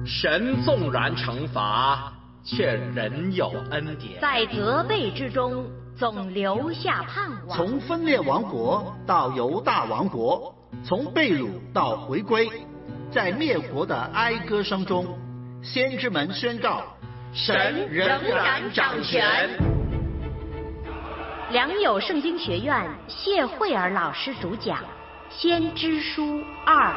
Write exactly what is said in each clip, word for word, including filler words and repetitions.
神纵然惩罚，却仍有恩典， 在责备之中总留下盼望。 从分裂王国到犹大王国，从被掳到回归，在灭国的哀歌声中，先知们宣告神仍然掌权。 良友圣经学院谢慧儿老师主讲《先知书二》。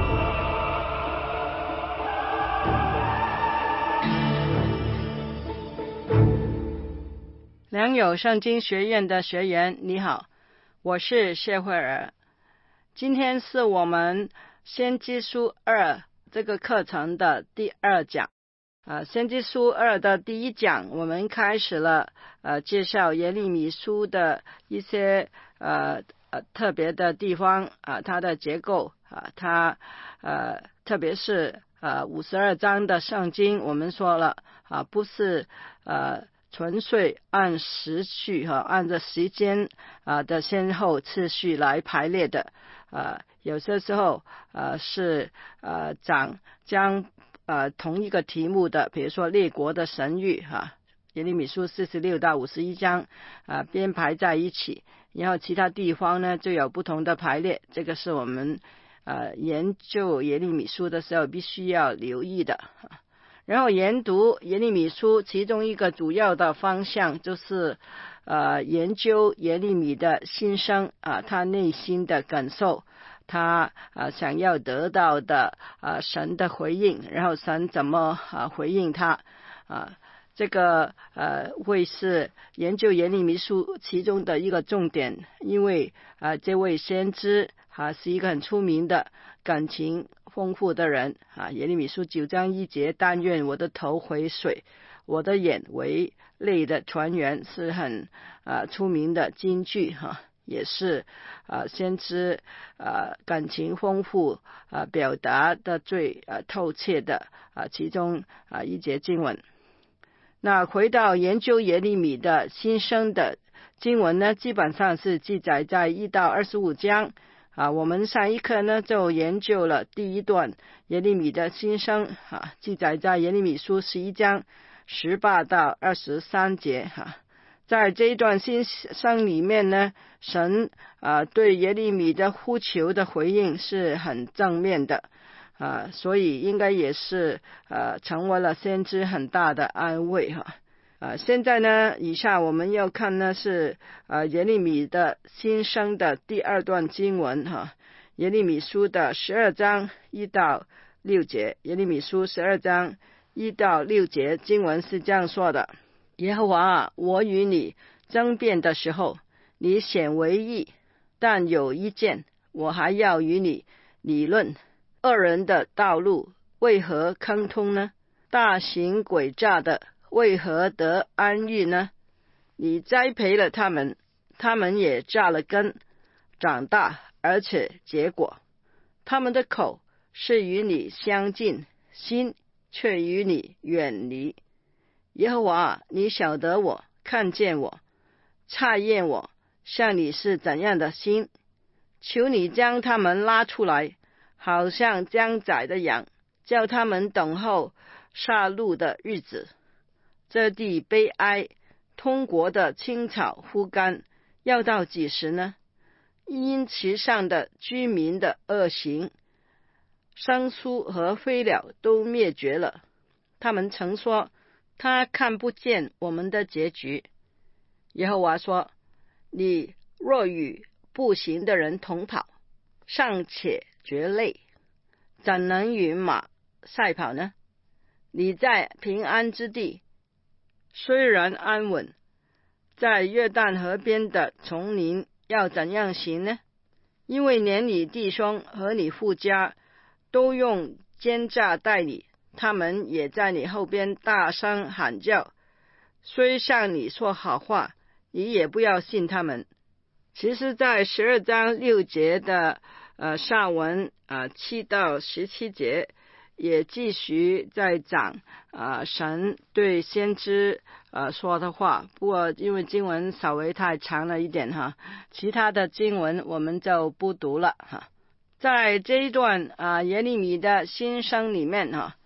良友圣经学院的学员你好，我是谢慧儿。今天是我们先知书二这个课程的第二讲。呃，先知书二的第一讲，我们开始了呃介绍耶利米书的一些呃呃特别的地方啊、呃，它的结构啊、呃，它呃特别是呃五十二章的圣经，我们说了啊、呃，不是呃纯粹按时序哈、呃，按着时间啊、呃、的先后次序来排列的啊、呃，有些时候呃是呃讲将呃，同一个题目的，比如说列国的神谕哈，耶利米书四十六到五十一章啊、呃、编排在一起，然后其他地方呢就有不同的排列，这个是我们呃研究耶利米书的时候必须要留意的。然后研读耶利米书，其中一个主要的方向就是呃研究耶利米的心声啊、呃，他内心的感受。他啊想要得到的啊神的回应，然后神怎么啊回应他啊？这个呃会是研究耶利米书其中的一个重点，因为啊这位先知啊是一个很出名的感情丰富的人啊。耶利米书九章一节，但愿我的头回水，我的眼为泪的泉源，是很啊出名的金句哈。啊也是啊，先知啊感情丰富啊，表达的最啊透彻的啊其中啊一节经文。那回到研究耶利米的心声的经文呢，基本上是记载在一到二十五章啊。我们上一课呢就研究了第一段耶利米的心声啊，记载在耶利米书十一章十八到二十三节哈。啊在这一段心声里面呢，神啊、呃、对耶利米的呼求的回应是很正面的啊、呃，所以应该也是呃成为了先知很大的安慰哈。啊、呃，现在呢，以下我们要看呢是呃耶利米的心声的第二段经文哈，耶利米书的十二章一到六节，耶利米书十二章一到六节经文是这样说的。耶和华啊，我与你争辩的时候，你显为义，但有一件，我还要与你理论：恶人的道路为何亨通呢？大行诡诈的为何得安逸呢？你栽培了他们，他们也扎了根，长大而且结果。他们的口是与你相近，心却与你远离。耶和华，你晓得我，看见我，察验我，像你是怎样的心。求你将他们拉出来，好像将宰的羊，叫他们等候杀戮的日子。这地悲哀，通国的青草枯干，要到几时呢？因其上的居民的恶行，牲畜和飞鸟都灭绝了。他们曾说，他看不见我们的结局。耶和华说，你若与步行的人同跑，尚且觉累，怎能与马赛跑呢？你在平安之地，虽然安稳，在约旦河边的丛林要怎样行呢？因为连你弟兄和你父家都用奸诈待你，他们也在你后边大声喊叫，虽向你说好话，你也不要信他们。其实在十二章六节的呃上文啊、呃、七到十七节也继续在讲啊、呃、神对先知呃说的话，不过因为经文稍微太长了一点哈，其他的经文我们就不读了哈。在这一段啊、呃、耶利米的心声里面哈，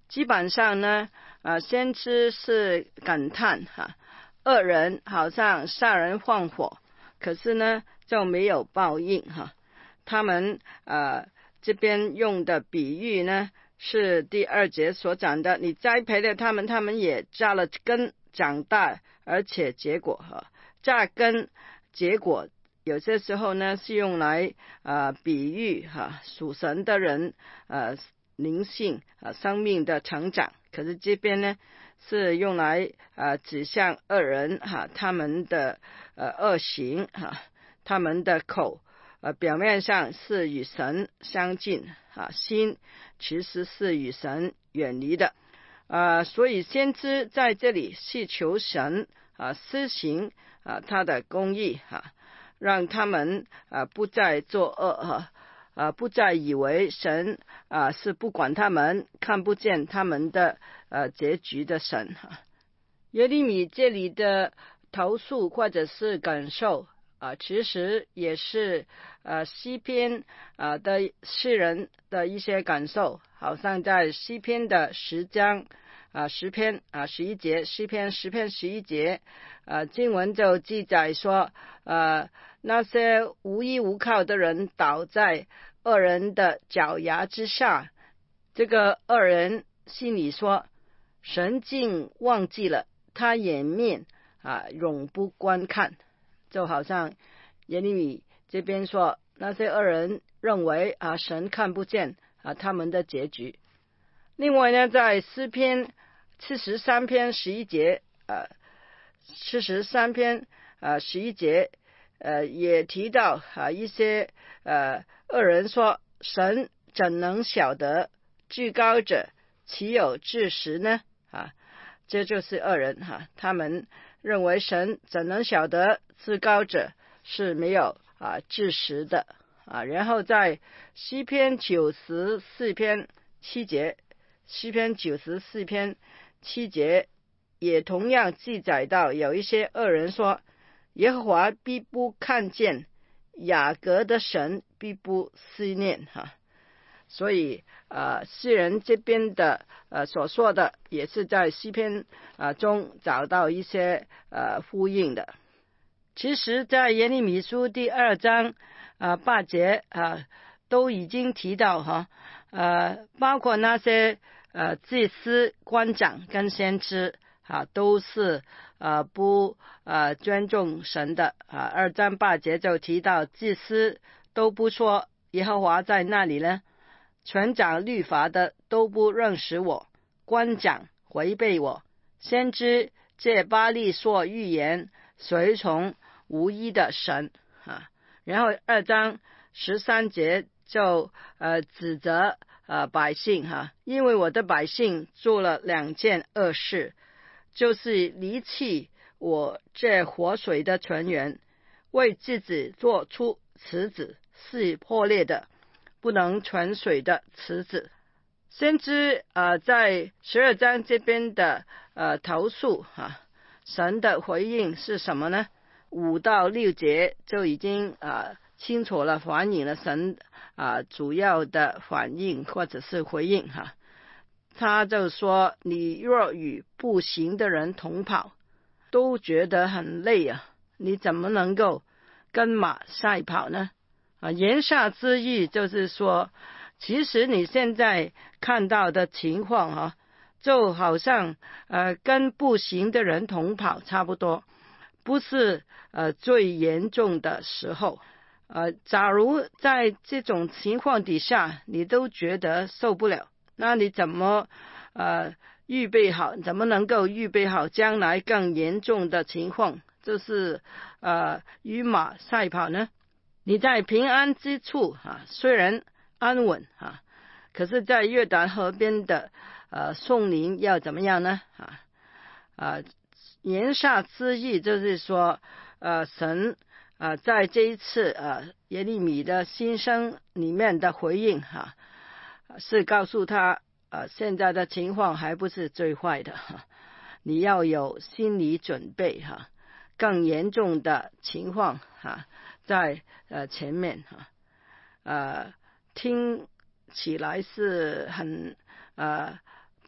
基本上呢，呃，先知是感叹哈，恶人好像杀人放火，可是呢就没有报应哈。他们呃这边用的比喻呢，是第二节所讲的，你栽培了他们，他们也扎了根长大，而且结果哈，扎根结果有些时候呢是用来呃比喻哈属神的人呃灵性啊生命的成长，可是这边呢是用来呃指向恶人哈他们的呃恶行哈，他们的口呃表面上是与神相近啊，心其实是与神远离的啊，所以先知在这里是求神啊施行啊他的公义啊，让他们啊不再作恶啊，啊不再以为神啊是不管他们，看不见他们的呃结局的神啊。耶利米这里的投诉或者是感受啊，其实也是呃诗篇啊的诗人的一些感受，好像在诗篇的十章啊十篇啊十一节，诗篇十篇十一节，啊经文就记载说，呃那些无依无靠的人倒在恶人的脚牙之下，这个恶人心里说，神竟忘记了，他掩面啊永不观看。就好像耶利米这边说，那些恶人认为啊神看不见啊他们的结局。另外呢，在诗篇七十三篇十一节呃七十三篇呃十一节呃也提到啊一些呃恶人说，神怎能晓得，至高者岂有知识呢啊，这就是恶人哈、啊，他们认为神怎能晓得，至高者是没有啊知识的啊。然后在诗篇九十四篇七节，诗篇九十四篇七节也同样记载到，有一些恶人说，耶和华必不看见，雅各的神必不思念哈、啊。所以呃诗人这边的呃所说的也是在诗篇啊、呃、中找到一些呃呼应的。其实在耶利米书第二章啊、呃、八节啊、呃、都已经提到哈，呃包括那些呃祭司、官长跟先知啊都是呃不呃尊重神的啊。二章八节就提到，祭司都不说耶和华在那里呢，全掌律法的都不认识我，官长违背我，先知借巴力说预言，随从无一的神啊。然后二章十三节就呃指责呃百姓哈、啊，因为我的百姓做了两件恶事，就是离弃我这活水的泉源，为自己做出池子，是破裂的不能存水的池子。先知呃在十二章这边的呃投诉啊，神的回应是什么呢？五到六节就已经啊、呃、清楚了反映了神啊、呃、主要的反应或者是回应哈、啊。他就说，你若与步行的人同跑，都觉得很累啊，你怎么能够跟马赛跑呢？啊，言下之意就是说，其实你现在看到的情况啊，就好像呃跟步行的人同跑差不多，不是呃最严重的时候。呃，假如在这种情况底下，你都觉得受不了，那你怎么呃预备好？怎么能够预备好将来更严重的情况，就是呃与马赛跑呢？你在平安之处啊，虽然安稳啊，可是在约旦河边的呃松林要怎么样呢？啊啊，言下之意就是说，呃，神啊、呃，在这一次呃耶利米的心声里面的回应哈、啊，是告诉他呃现在的情况还不是最坏的哈、啊，你要有心理准备哈、啊，更严重的情况哈、啊，在呃前面哈、啊，呃听起来是很呃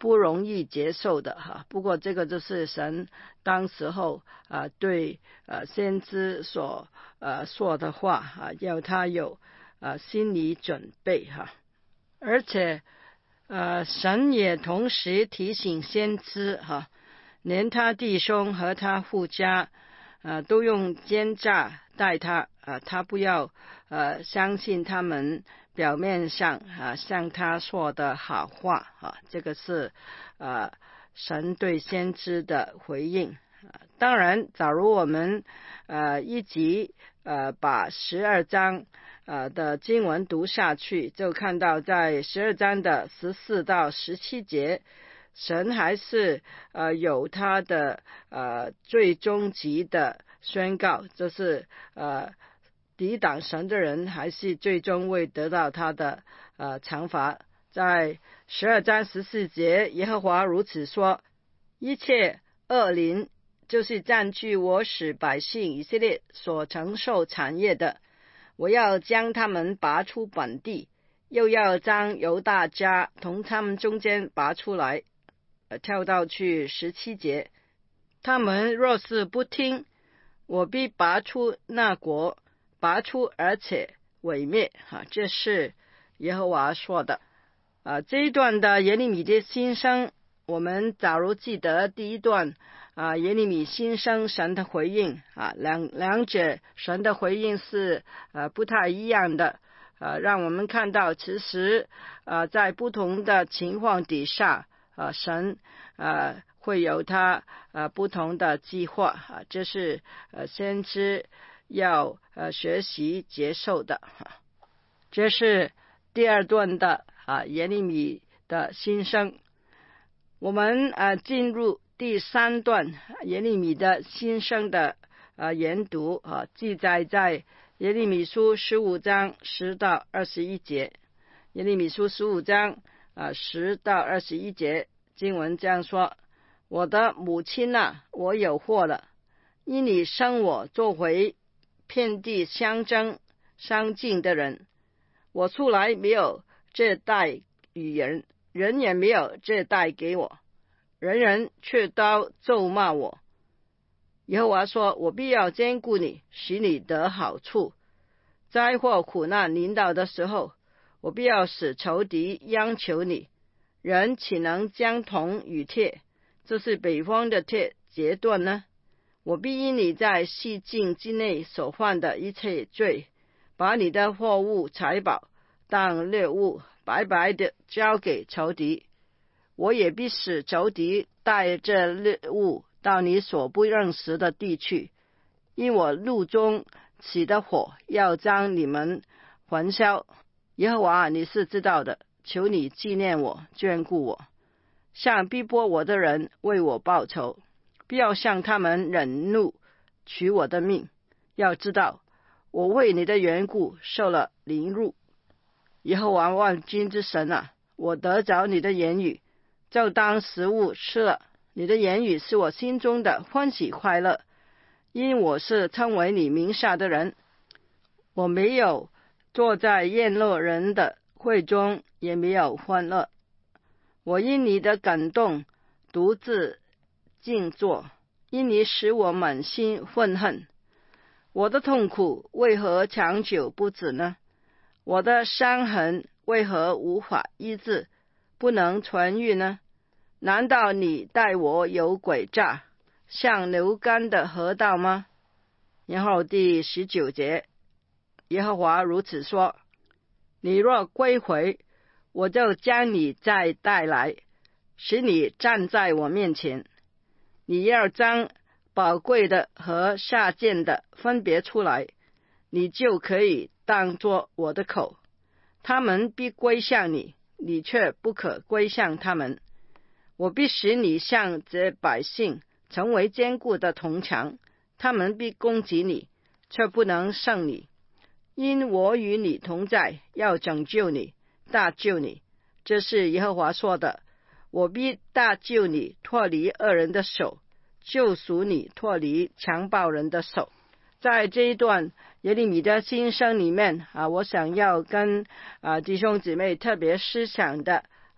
不容易接受的哈。不过这个就是神当时候啊对呃先知所呃说的话啊，要他有呃心理准备哈。而且呃神也同时提醒先知哈，连他弟兄和他父家呃都用奸诈待他啊，他不要呃相信他们表面上啊向他说的好话啊，这个是呃神对先知的回应。啊、当然假如我们呃一集呃把十二章呃的经文读下去，就看到在十二章的十四到十七节，神还是呃有他的呃最终极的宣告，就是呃抵挡神的人还是最终会得到他的呃惩罚。在十二章十四节，耶和华如此说：一切恶灵，就是占据我使百姓以色列所承受产业的，我要将他们拔出本地，又要将犹大家从他们中间拔出来。呃、跳到去十七节，他们若是不听，我必拔出那国，拔出而且毁灭。啊、这是耶和华说的。啊，这一段的耶利米的心声，我们假如记得第一段啊，耶利米心声神的回应啊，两两者神的回应是呃不太一样的，呃，让我们看到其实呃在不同的情况底下，呃神呃会有他呃不同的计划啊，这是呃先知要呃学习接受的。啊、这是第二段的啊耶利米的心声。我们呃进入第三段耶利米的心声的呃研读啊，记载在耶利米书十五章十到二十一节。耶利米书十五章啊十到二十一节经文这样说：我的母亲啊，我有祸了，因你生我作为遍地相争相近的人，我素来没有这代与人，人也没有这代给我，人人却都咒骂我。耶和华说：我必要兼顾你，使你得好处。灾祸苦难临到的时候，我必要使仇敌央求你。人岂能将铜与铁，这是北方的铁截断呢？我必因你在细境之内所犯的一切罪，把你的货物财宝当掠物白白的交给仇敌。我也必使仇敌带着猎物到你所不认识的地去，因我怒中起的火要将你们焚烧。耶和华你是知道的，求你纪念我，眷顾我，向逼迫我的人为我报仇，不要向他们忍怒取我的命。要知道我为你的缘故受了凌辱。耶和华万军之神啊，我得着你的言语，就当食物吃了。你的言语是我心中的欢喜快乐，因我是称为你名下的人。我没有坐在宴乐人的会中，也没有欢乐。我因你的感动独自静坐，因你使我满心愤恨。我的痛苦为何长久不止呢？我的伤痕为何无法医治，不能痊愈呢？难道你待我有诡诈，像流干的河道吗？然后第十九节，耶和华如此说：你若归回，我就将你再带来，使你站在我面前。你要将宝贵的和下贱的分别出来，你就可以当作我的口。他们必归向你，你却不可归向他们。我必使你向这百姓成为坚固的铜墙，他们必攻击你，却不能胜你。因我与你同在，要拯救你，大救你。这是耶和华说的。我必大救你，脱离恶人的手，救赎你，脱离强暴人的手。在这一段耶利米的心声里面啊，我想要跟啊弟兄姊妹特别思想的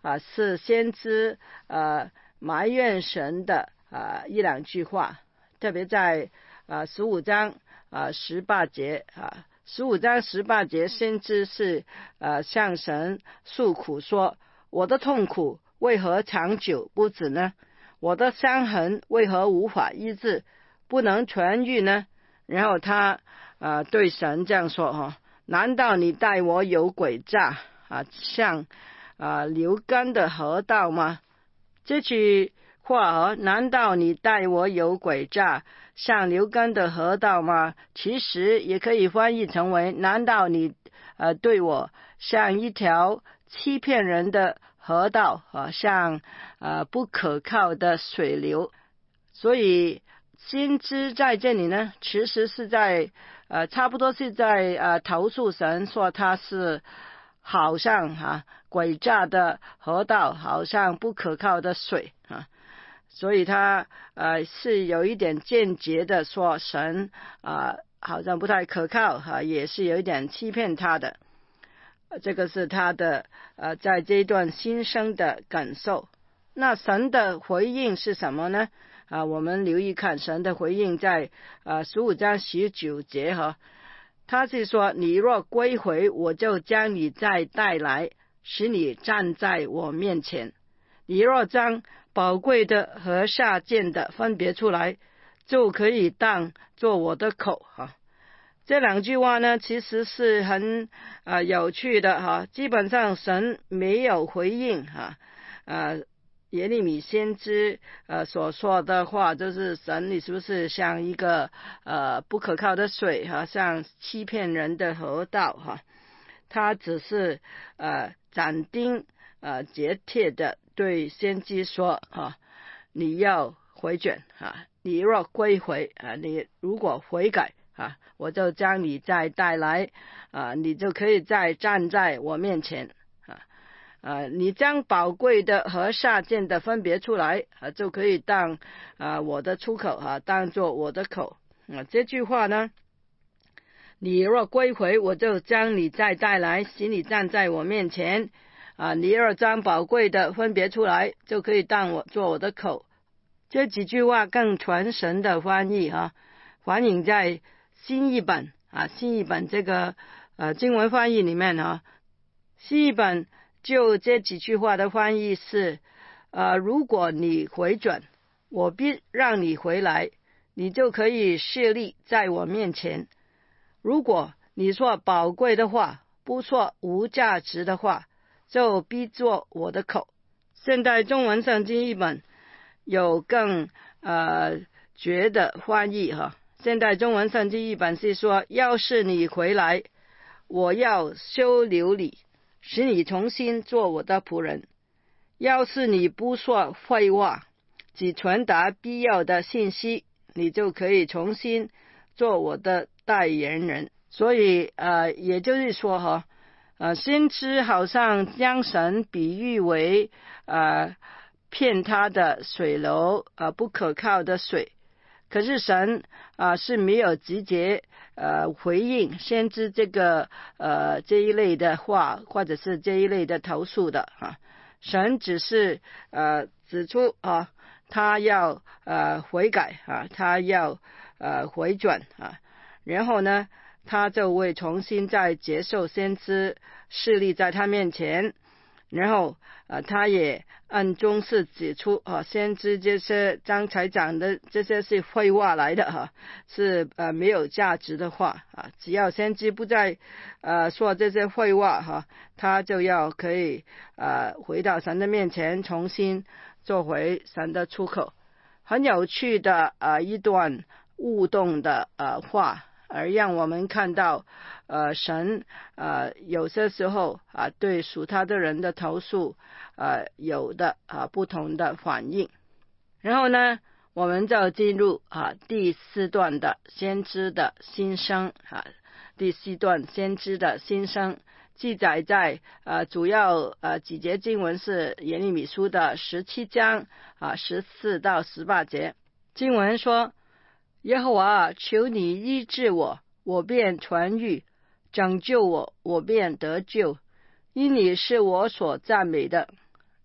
啊是先知呃埋怨神的啊一两句话，特别在啊十五章啊十八节啊十五章十八节，先知是呃向神诉苦说，我的痛苦为何长久不止呢？我的伤痕为何无法医治，不能痊愈呢？然后他呃对神这样说哈，难道你待我有诡诈啊，像啊流干的河道吗？这句话啊，难道你待我有诡诈，像流干的河道吗？其实也可以翻译成为，难道你呃对我像一条欺骗人的河道啊，像呃不可靠的水流。所以先知在这里呢，其实是在呃差不多是在呃投诉神，说他是好像啊诡诈的河道，好像不可靠的水啊。所以他呃是有一点间接的说神啊、呃、好像不太可靠哈、啊，也是有一点欺骗他的。这个是他的呃在这一段心声的感受。那神的回应是什么呢？啊，我们留意看神的回应在啊十五章十九节哈，他是说，你若归回，我就将你再带来，使你站在我面前。你若将宝贵的和下贱的分别出来，就可以当做我的口哈。这两句话呢，其实是很啊、呃、有趣的哈。基本上神没有回应哈，呃耶利米先知呃所说的话，就是神你是不是像一个呃不可靠的水哈，像欺骗人的河道哈。他只是呃斩钉呃截铁的对先知说哈，你要回转啊，你若归回啊，你如果悔改啊，我就将你再带来啊，你就可以再站在我面前啊。啊，你将宝贵的和下贱的分别出来啊，就可以当啊我的出口啊，当做我的口啊。这句话呢，你若归回，我就将你再带来，使你站在我面前啊。你若将宝贵的分别出来，就可以当我做我的口。这几句话更传神的翻译哈、啊，反映在新译本啊，新译本这个呃经文翻译里面啊，新译本就这几句话的翻译是呃，如果你回转，我必让你回来，你就可以侍立在我面前。如果你说宝贵的话，不说无价值的话，就必做我的口。现代中文圣经译本有更呃绝的翻译哈。现代中文圣经译本是说，要是你回来，我要收留你，使你重新做我的仆人。要是你不说废话，只传达必要的信息，你就可以重新做我的代言人。所以呃，也就是说哈，呃，先知好像将神比喻为呃骗他的水流，呃不可靠的水。可是神啊、呃、是没有直接呃回应先知这个呃这一类的话，或者是这一类的投诉的啊。神只是呃指出啊，他要呃悔改啊，他要呃回转啊，然后呢，他就会重新再接受先知势力在他面前。然后呃，他也暗中是指出啊，先知这些刚才讲的这些是废话来的哈、啊，是呃没有价值的话啊。只要先知不再呃说这些废话哈、啊，他就要可以呃回到神的面前，重新做回神的出口。很有趣的呃一段互动的呃话。而让我们看到呃神呃有些时候啊、呃、对属他的人的投诉呃有的啊、呃、不同的反应。然后呢，我们就进入啊第四段的先知的心声啊，第四段先知的心声记载在呃主要呃几节经文是耶利米书的十七章啊十四到十八节。经文说，耶和华，求你医治我，我便痊愈；拯救我，我便得救。因你是我所赞美的，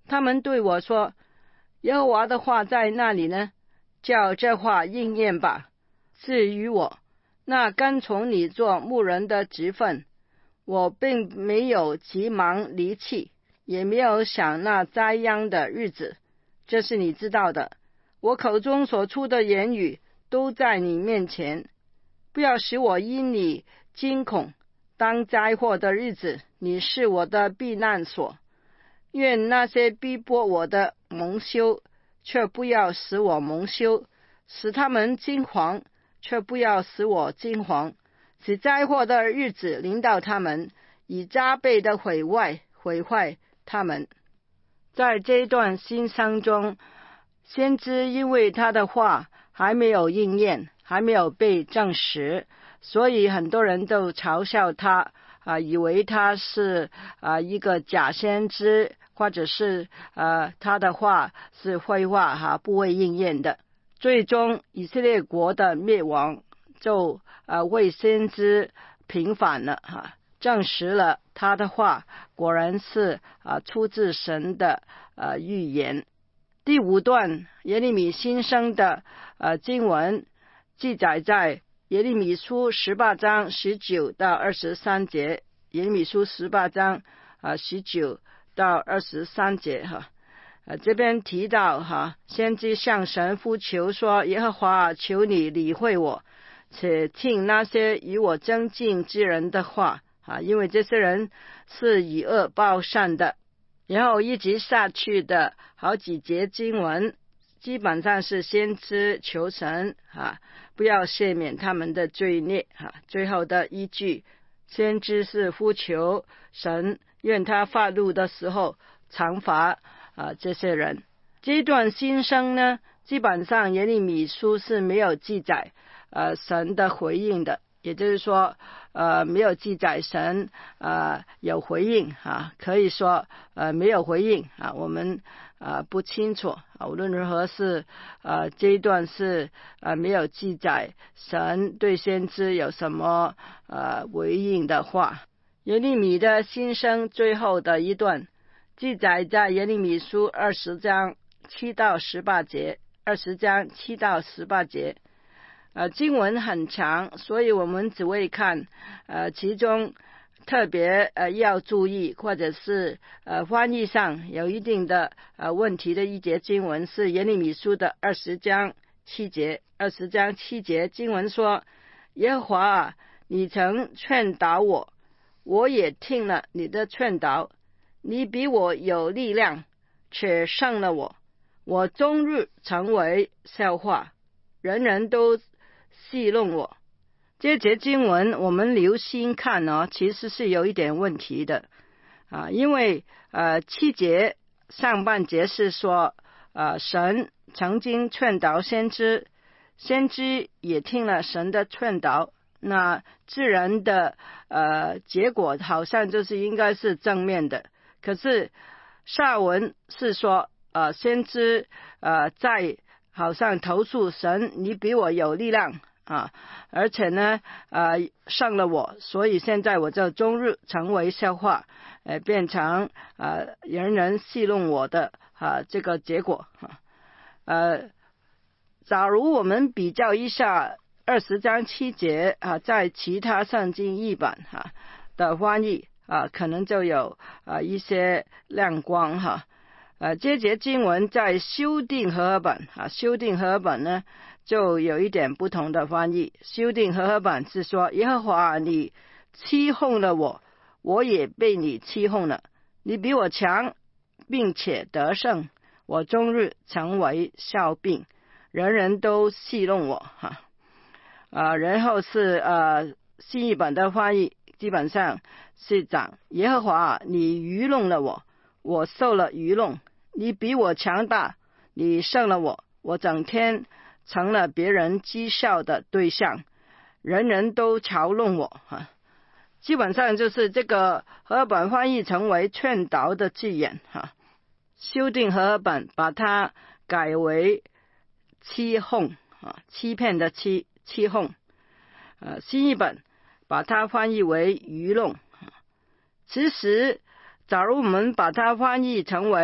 他们对我说，耶和华的话在那里呢？叫这话应验吧。至于我，那跟从你做牧人的职分，我并没有急忙离弃，也没有想那灾殃的日子，这是你知道的。我口中所出的言语都在你面前，不要使我因你惊恐。当灾祸的日子，你是我的避难所。愿那些逼迫我的蒙羞，却不要使我蒙羞；使他们惊惶，却不要使我惊惶。使灾祸的日子临到他们，以加倍的毁坏毁坏他们。在这段新生中，先知因为他的话还没有应验，还没有被证实，所以很多人都嘲笑他，啊，以为他是啊一个假先知，或者是呃他的话是废话哈、啊，不会应验的。最终以色列国的灭亡就呃为先知平反了哈、啊，证实了他的话果然是啊出自神的呃预言。第五段耶利米新生的呃经文记载在耶利米书十八章十九到二十三节，耶利米书十八章啊十九到二十三节哈。呃，这边提到哈，先知向神呼求说：耶和华，求你理会我，且听那些与我争竞之人的话啊，因为这些人是以恶报善的。然后一直下去的好几节经文，基本上是先知求神啊，不要赦免他们的罪孽啊。最后的一句，先知是呼求神，愿他发怒的时候惩罚啊这些人。这段新生呢，基本上耶利米书是没有记载呃神的回应的，也就是说呃没有记载神呃有回应啊，可以说呃没有回应啊，我们呃不清楚啊。无论如何是呃这一段是呃没有记载神对先知有什么呃回应的话。耶利米的新生最后的一段记载在耶利米书二十章七到十八节，二十章七到十八节。呃，经文很长，所以我们只会看呃其中特别呃要注意，或者是呃翻译上有一定的呃问题的一节经文，是耶利米书的二十章七节。二十章七节经文说：耶和华啊，你曾劝导我，我也听了你的劝导，你比我有力量，且胜了我，我终日成为笑话，人人都戏弄我。这节经文我们留心看呢、哦，其实是有一点问题的啊，因为呃七节上半节是说呃神曾经劝导先知，先知也听了神的劝导，那自然的呃结果好像就是应该是正面的。可是下文是说呃先知呃在好像投诉神，你比我有力量啊，而且呢呃胜了我，所以现在我就终日成为笑话，呃变成呃人人戏弄我的啊这个结果啊。呃假如我们比较一下二十章七节啊，在其他圣经译本哈、啊、的翻译啊，可能就有啊一些亮光哈。呃，这节经文在修订和合本啊，修订和合本呢就有一点不同的翻译。修订和合本是说：耶和华，你欺哄了我，我也被你欺哄了，你比我强，并且得胜，我终日成为笑柄，人人都戏弄我哈。啊，然后是呃新译本的翻译，基本上是讲：耶和华，你愚弄了我，我受了愚弄，你比我强大，你胜了我，我整天成了别人讥笑的对象，人人都嘲弄我啊。基本上就是这个和合本翻译成为劝导的字眼哈，修订和合本把它改为欺哄啊，欺骗的欺欺哄。呃，新译本把它翻译为愚弄。其实假如我们把它翻译成为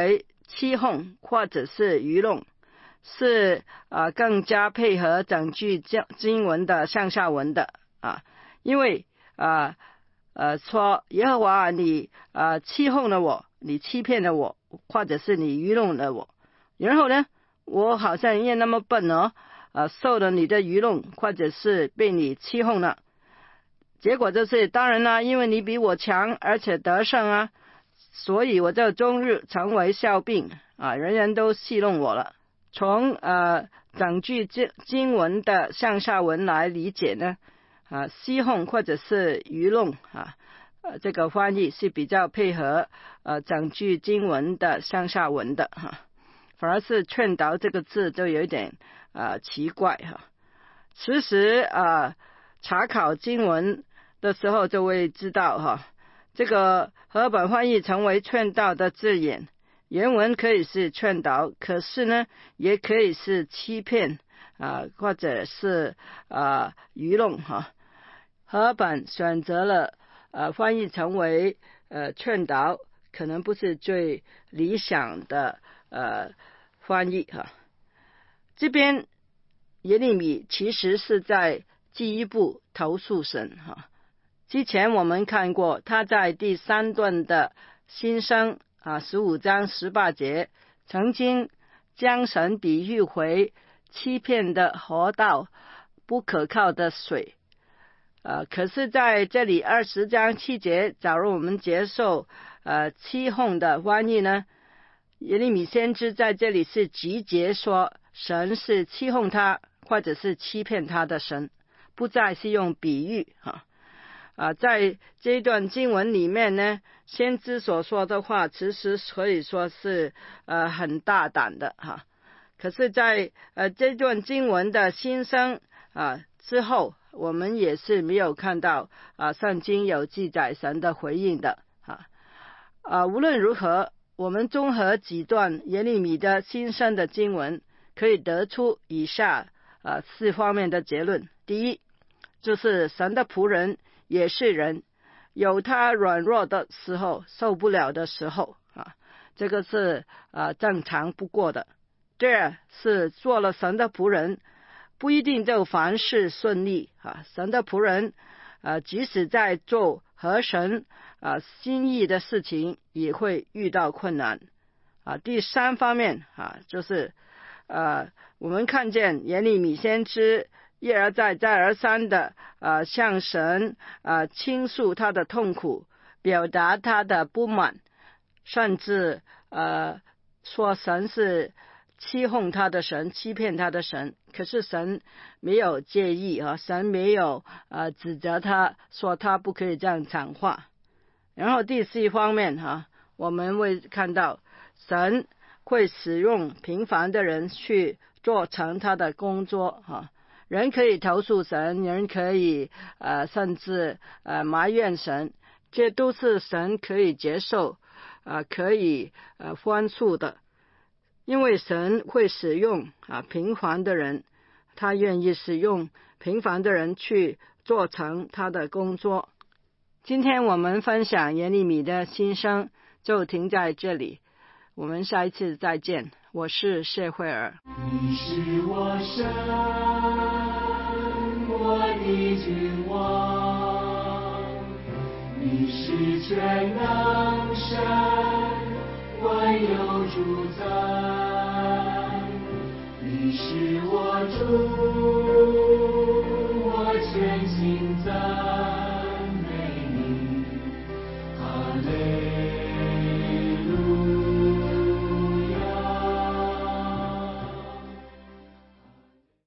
欺哄或者是愚弄，是啊、呃、更加配合整句经文的上下文的啊，因为啊 呃, 呃说耶和华你啊、呃、欺哄了我，你欺骗了我，或者是你愚弄了我，然后呢，我好像也那么笨哦，呃受了你的愚弄，或者是被你欺哄了，结果就是当然啦，因为你比我强，而且得胜啊，所以我就终日成为笑柄啊，人人都戏弄我了。从呃整句经文的上下文来理解呢，啊欺哄或者是愚弄啊，呃这个翻译是比较配合呃整句经文的上下文的哈、啊，反而是劝导这个字就有一点呃奇怪哈、啊。其实啊查考经文的时候就会知道哈、啊，这个和本翻译成为劝导的字眼，原文可以是劝导，可是呢也可以是欺骗啊，或者是啊愚弄哈。和本选择了呃翻译成为呃劝导，可能不是最理想的呃翻译哈。这边耶利米其实是在进一步投诉神哈。之前我们看过他在第三段的新生啊十五章十八节曾经将神比喻为欺骗的河道，不可靠的水。呃，可是在这里二十章七节，假如我们接受呃欺哄的翻译呢，耶利米先知在这里是直接说神是欺哄他或者是欺骗他的神，不再是用比喻哈。啊，在这段经文里面呢，先知所说的话其实可以说是呃很大胆的哈。可是在呃这段经文的新生啊之后，我们也是没有看到啊圣经有记载神的回应的啊。啊，无论如何，我们综合几段耶利米的新生的经文，可以得出以下啊四方面的结论。第一，就是神的仆人也是人，有他软弱的时候，受不了的时候啊，这个是啊正常不过的。第二是做了神的仆人，不一定就凡事顺利啊。神的仆人啊，即使在做合神啊心意的事情，也会遇到困难啊。第三方面啊，就是呃我们看见耶利米先知一而再再而三的呃向神呃倾诉他的痛苦，表达他的不满，甚至呃说神是欺哄他的神，欺骗他的神。可是神没有介意啊，神没有呃指责他，说他不可以这样讲话。然后第四方面哈、啊，我们会看到神会使用平凡的人去做成他的工作哈、啊。人可以投诉神，人可以呃甚至呃埋怨神，这都是神可以接受呃可以呃宽恕的，因为神会使用啊平凡的人，他愿意使用平凡的人去做成他的工作。今天我们分享耶利米的心声就停在这里，我们下一次再见。我是谢慧儿。 你是我神，我的君王，你是全能神，万有主宰，你是我主